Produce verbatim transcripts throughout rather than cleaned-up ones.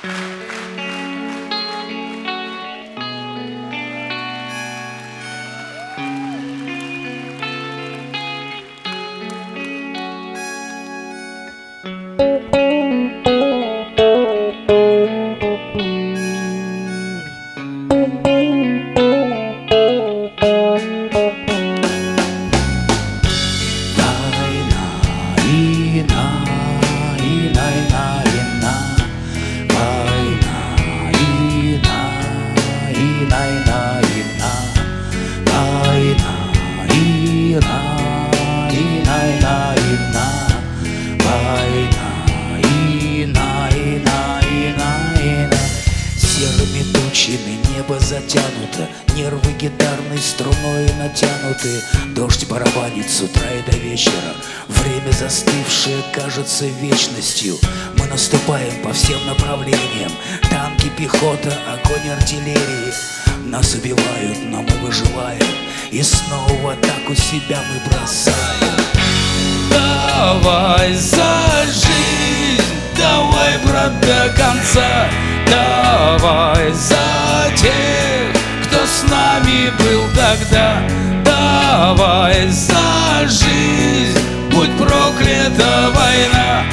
Серыми тучами небо затянуто, нервы гитарной струной натянуты. Дождь барабанит с утра и до вечера, время застывшее кажется вечностью. Мы наступаем по всем направлениям, танки, пехота, огонь артиллерии. Нас убивают, но мы выживаем, и снова в атаку себя мы бросаем. Давай за жизнь, давай, брат, до конца. Давай за тех, кто с нами был тогда. Давай за жизнь, будь проклята война.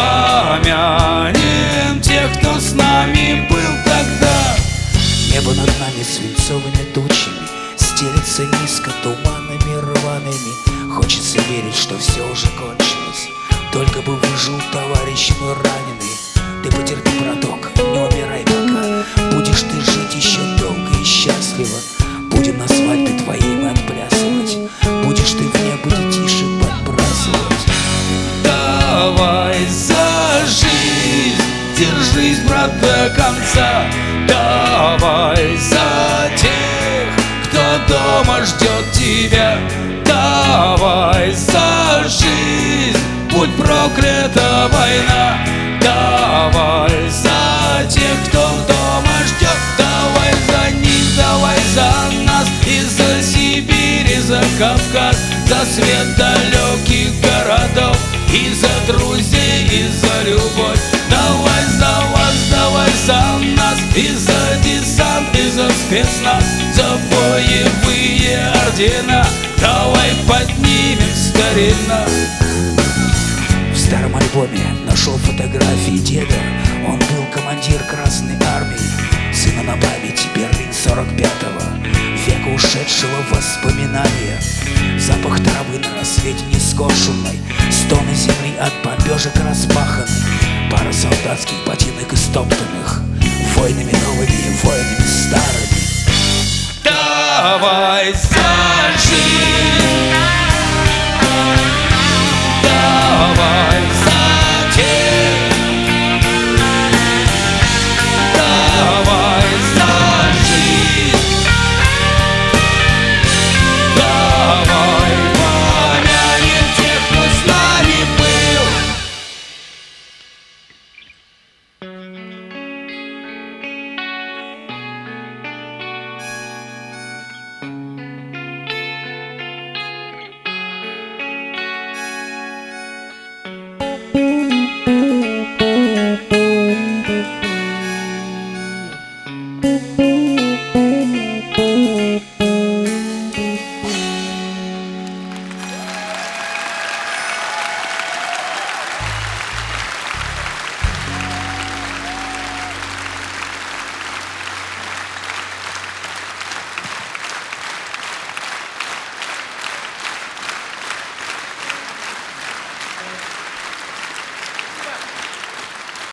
Помянем тех, кто с нами был тогда. Небо над нами свинцовыми тучами стелится низко туманами рваными. Хочется верить, что все уже кончилось, только бы выжил товарищ мой раненый. Ты потерпи, браток, не умирай пока. Будешь ты жить еще долго и счастливо. Будем на свадьбе твоей мы отплясывать. Будешь ты в небо детишек подбрасывать. Давай за жизнь, держись, брат, до конца. Давай за тех, кто дома ждет тебя. Давай за жизнь, будь проклята война. Давай за тех, кто дома ждет. Давай за них, давай за нас. И за Сибирь, и за Кавказ, за свет далеких городов, и за друзей, и за любовь. Давай за вас, давай за нас. И за десант, и за спецназ, за боевые ордена. Давай поднимем старина. В старом альбоме нашел фотографии деда. Он был командир Красной Армии. Сына на память, Берлин сорок пятого, века ушедшего в воспоминания. Запах травы на рассвете нескошенной, стоны земли от бомбежек распаханы. Пара солдатских ботинок истоптанных войнами новыми, войнами старыми. Давай